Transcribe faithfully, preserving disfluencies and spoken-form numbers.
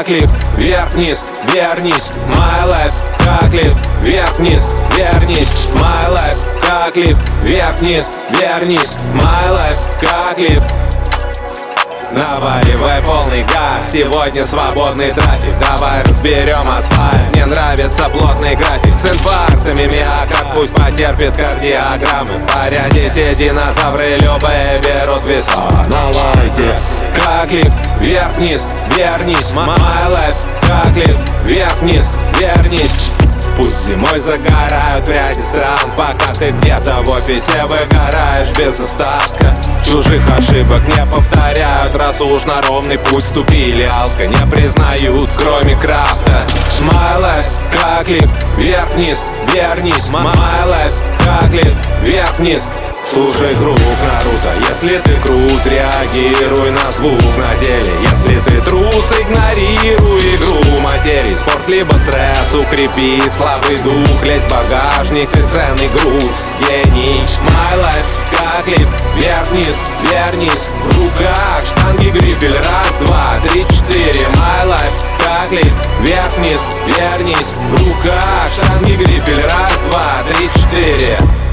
как лифт, вверх-вниз, вернись, my life, как лифт, вверх-вниз, вернись, my life, как лифт, вверх-вниз, вернись, my life, как лифт. Наваливай полный газ, сегодня свободный трафик. Давай разберем асфальт, мне нравится плотный график. С инфарктами миокард пусть потерпит кардиограммы. Порядите динозавры, любые берут веса. Налайте, как лифт, вверх-вниз, вернись, my life, как лифт, вверх-вниз, вернись. Пусть зимой загорают в ряде стран, пока ты где-то в офисе выгораешь без остатка. Чужих ошибок не повторяют, раз уж на ровный путь ступили. Алка не признают, кроме крафта. My life, как лифт, вверх-вниз, вернись, my life, как лифт, вверх-вниз. Слушай круг Наруто, если ты крут, реагируй на звук на теле. Если ты трус, игнорируй игру материи. Спорт либо стресс, укрепи слабый дух. Лезь в багажник и ценный груз. Гений, my life, как лифт, вверх-вниз, вернись. В руках штанги грифель, раз, два, три, четыре. My life, как лифт, вверх-вниз, вернись. В руках штанги грифель, раз, два, три, четыре.